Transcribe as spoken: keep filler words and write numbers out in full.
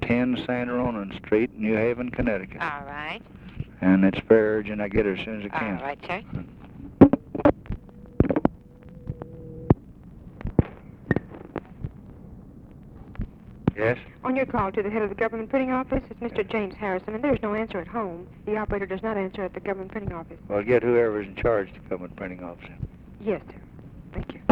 ten Saint Ronan Street, New Haven, Connecticut. All right. And it's very urgent. I get her as soon as I can. All right, sir. Yes? On your call to the head of the government printing office, it's Mister James Harrison, and there's no answer at home. The operator does not answer at the government printing office. Well, get whoever's in charge to come and printing office. Yes, sir. Thank you.